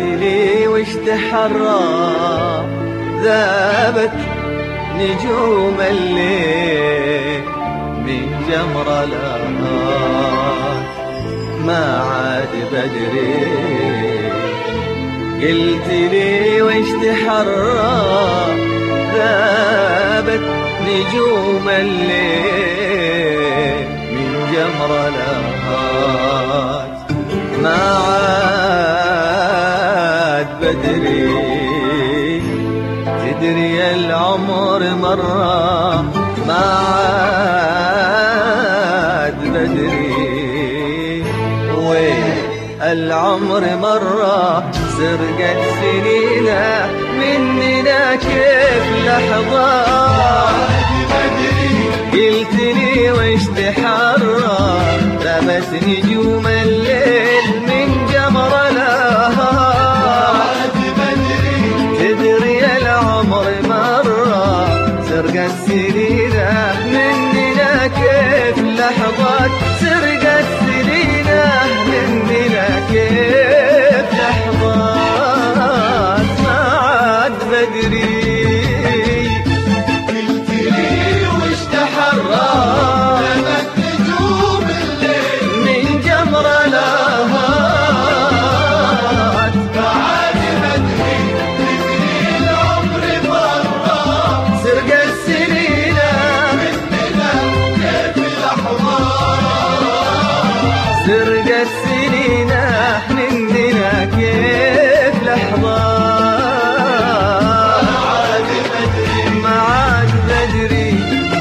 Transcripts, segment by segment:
لي وش تحرى ذابت نجوم الليل من جمر الآن ما عاد بدري. قلت لي وش تحرى ذابت نجوم الليل من جمر الآن ما عاد بدري. تدري العمر مرة ما عاد بدري، وين العمر مرة سرقت سنينه مننا كيف لحظة. قلت لي وش تحرى ذابت نجوم الليل من جمر الآن. تدري العمر مرة سرقت سنينه مننا كيف لحظات. سرقت سنينه مننا كيف لحظات ما عاد بدري. قلت لي وش تحرى ذابت نجوم الليل من جمر الآهات ما عاد بدري. تدري العمر مرة سرقت سنينه مننا كيف لحظات. سرقت سنينه مننا كيف لحظات ما عاد بدري.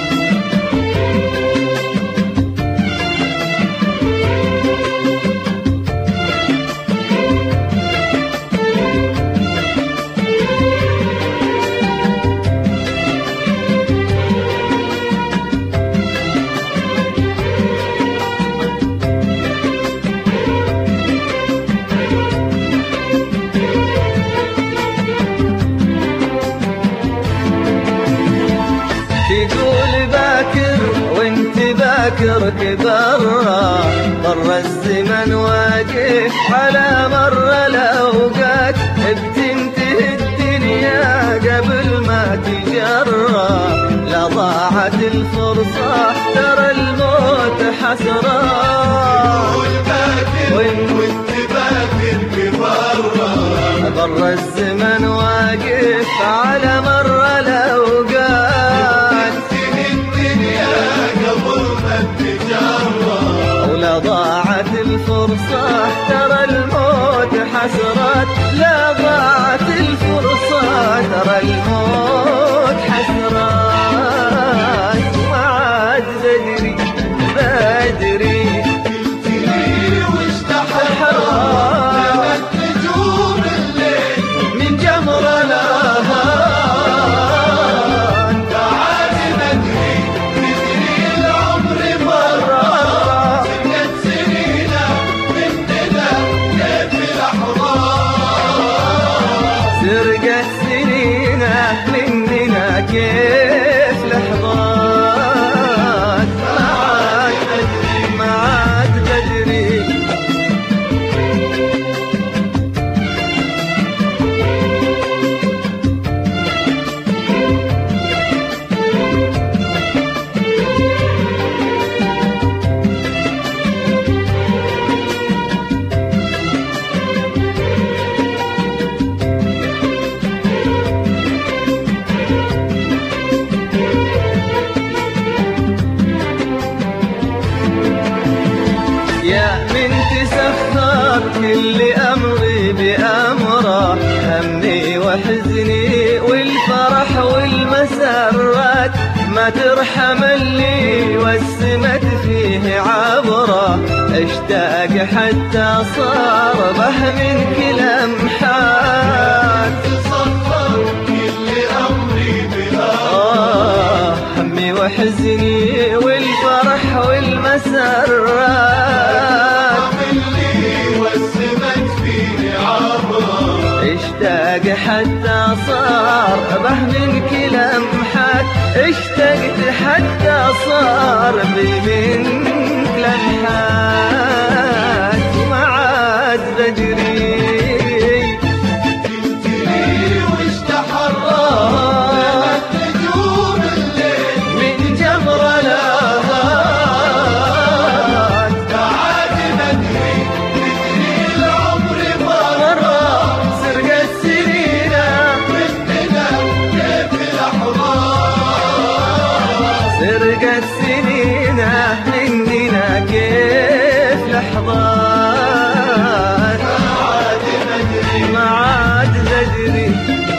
تقول باكر وانت باكر كبرة مر الزمن واقف على مر الأوقات. بتنتهي الدنيا قبل ما تجرى لا ضاعت الفرصة ترى الموت حسرة. وانت باكر كبرة مر الزمن واقف على مر الأوقات. ولا ضاعت الفرصة ترى الموت حسرات. لا ضاعت الفرصة ترى الموت حسرات ما عاد بدري بدري. قلت لي وش تحرى ذابت نجوم الليل من جمر الآهات ما عاد بدري. تدري العمر مرة سرقت سنينه مننا كيف لحظات. سرقت سنينه مننا كيف لحظات ما عاد بدري. يا من تسخر كل أمري بأمره همي وحزني والفرح والمسرات. ما ترحم اللي وسمت فيه عبره اشتاق حتى صار به من كل أمحات. تصفر كل أمري بها همي وحزني والفرح والمسرات. اللي وسمت فيه عبره اشتاق حتى صار به من كل أمحات. اشتقت حتى صار بي من كل أمحات ما عاد بدري. بدري.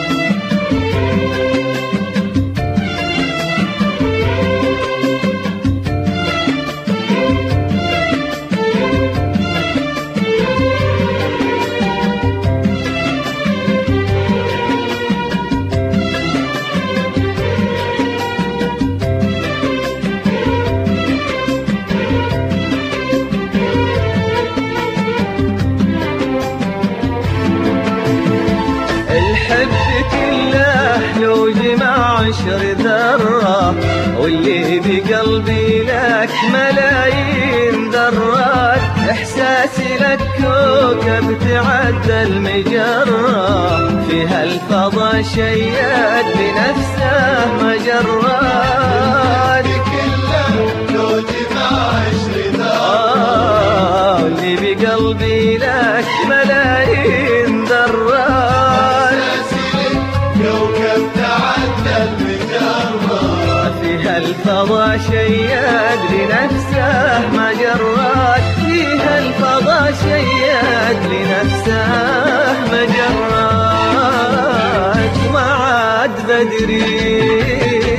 الحب كله لو جمع 10 ذرة، واللي بقلبي لك ملايين ذرات. إحساسي لك كوكب تعدى المجرة، في هالفضا شياد بنفسه مجرات. كله لو جمع 10 ذرات، واللي بقلبي لك ملايين ذرات. كوكب تعدى المجرة، في هالفضا شياد لنفسه مجرات. في هالفضا شياد لنفسه مجرات. ما عاد بدري